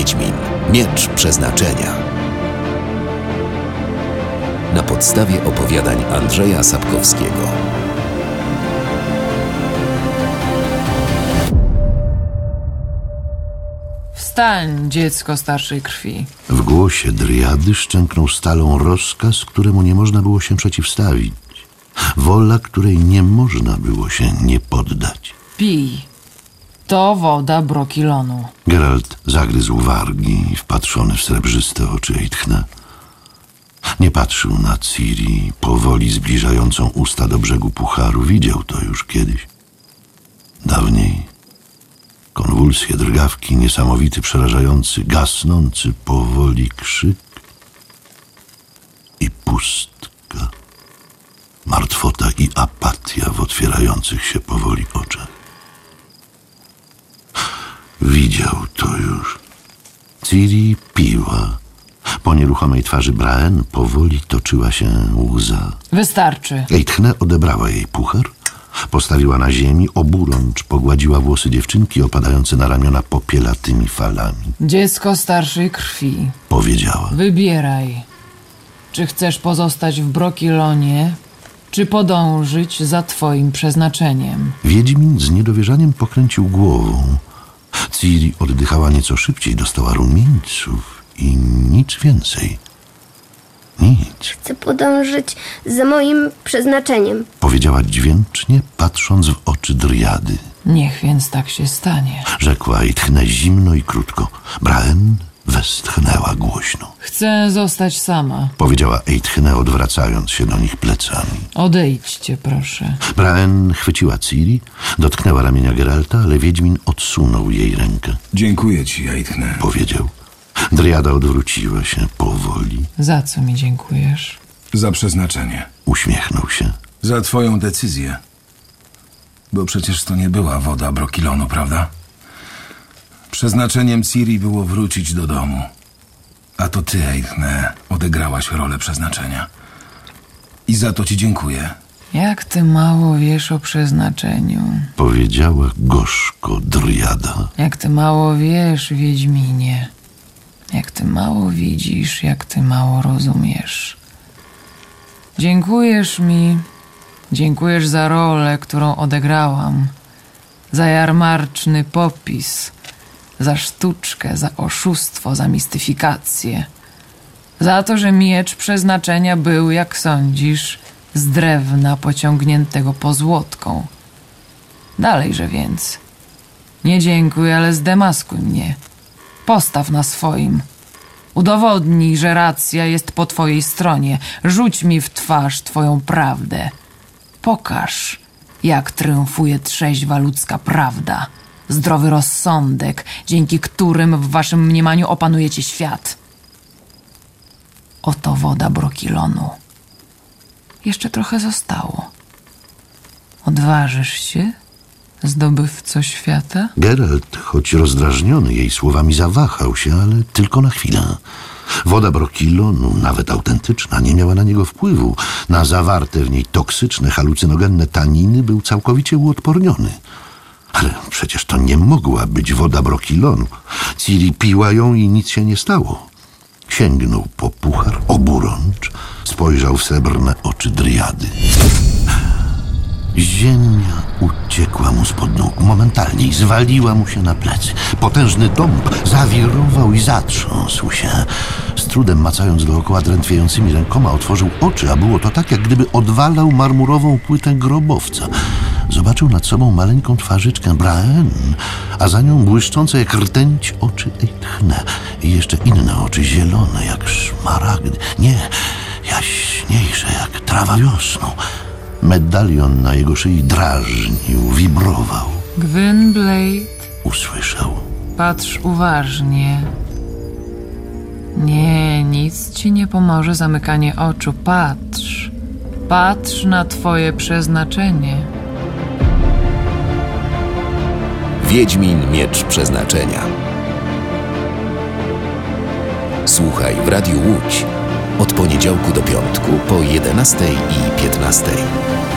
Wiedźmin, Miecz Przeznaczenia. Na podstawie opowiadań Andrzeja Sapkowskiego. Wstań, dziecko starszej krwi. W głosie driady szczęknął stalą rozkaz, któremu nie można było się przeciwstawić. Wola, której nie można było się nie poddać. Pij. To woda Brokilonu. Geralt zagryzł wargi, wpatrzony w srebrzyste oczy Eithne. Nie patrzył na Ciri, powoli zbliżającą usta do brzegu pucharu. Widział to już kiedyś. Dawniej. Konwulsje, drgawki, niesamowity, przerażający, gasnący powoli krzyk i pustka. Martwota i apatia w otwierających się powoli oczach. Widział to już. Ciri piła. Po nieruchomej twarzy Braen powoli toczyła się łza. Wystarczy. Eithne odebrała jej puchar, postawiła na ziemi, oburącz pogładziła włosy dziewczynki opadające na ramiona popielatymi falami. Dziecko starszej krwi. Powiedziała. Wybieraj. Czy chcesz pozostać w Brokilonie, czy podążyć za twoim przeznaczeniem? Wiedźmin z niedowierzaniem pokręcił głową. Ciri oddychała nieco szybciej, dostała rumieńców i nic więcej. Nic. Chcę podążyć za moim przeznaczeniem. Powiedziała dźwięcznie, patrząc w oczy driady. Niech więc tak się stanie. Rzekła Eithne zimno i krótko. Braen westchnęła głośno. Chcę zostać sama. Powiedziała Eithne, odwracając się do nich plecami. Odejdźcie, proszę. Braen chwyciła Ciri, dotknęła ramienia Geralta, ale Wiedźmin odsunął jej rękę. Dziękuję ci, Eithne. Powiedział. Driada odwróciła się powoli. Za co mi dziękujesz? Za przeznaczenie. Uśmiechnął się. Za twoją decyzję. Bo przecież to nie była woda Brokilonu, prawda? Przeznaczeniem Ciri było wrócić do domu. A to ty, Eithne, odegrałaś rolę przeznaczenia. I za to ci dziękuję. Jak ty mało wiesz o przeznaczeniu. Powiedziała gorzko driada. Jak ty mało wiesz, Wiedźminie. Jak ty mało widzisz, jak ty mało rozumiesz. Dziękujesz mi. Dziękujesz za rolę, którą odegrałam. Za jarmarczny popis. Za sztuczkę, za oszustwo, za mistyfikację. Za to, że miecz przeznaczenia był, jak sądzisz, z drewna pociągniętego pozłotką. Dalejże więc. Nie dziękuj, ale zdemaskuj mnie. Postaw na swoim. Udowodnij, że racja jest po twojej stronie. Rzuć mi w twarz twoją prawdę. Pokaż, jak triumfuje trzeźwa ludzka prawda. Zdrowy rozsądek, dzięki którym w waszym mniemaniu opanujecie świat. Oto woda Brokilonu. Jeszcze trochę zostało. Odważysz się, zdobywco świata? Geralt, choć rozdrażniony jej słowami, zawahał się, ale tylko na chwilę. Woda Brokilonu, nawet autentyczna, nie miała na niego wpływu. Na zawarte w niej toksyczne, halucynogenne taniny był całkowicie uodporniony. Ale przecież to nie mogła być woda Brokilonu. Ciri piła ją i nic się nie stało. Sięgnął po puchar, oburącz, spojrzał w srebrne oczy driady. Ziemia uciekła mu spod nóg momentalnie i zwaliła mu się na plecy. Potężny dąb zawirował i zatrząsł się. Z trudem macając dookoła drętwiejącymi rękoma, otworzył oczy, a było to tak, jak gdyby odwalał marmurową płytę grobowca. Zobaczył nad sobą maleńką twarzyczkę Braen, a za nią błyszczące jak rtęć oczy Eithne i jeszcze inne oczy, zielone jak szmaragdy. Nie, jaśniejsze jak trawa wiosną. Medalion na jego szyi drażnił, wibrował. Gwynblade, Usłyszał. patrz uważnie. Nie, nic ci nie pomoże zamykanie oczu. Patrz. Patrz na twoje przeznaczenie. Wiedźmin, Miecz Przeznaczenia. Słuchaj w Radiu Łódź od poniedziałku do piątku po 11:15.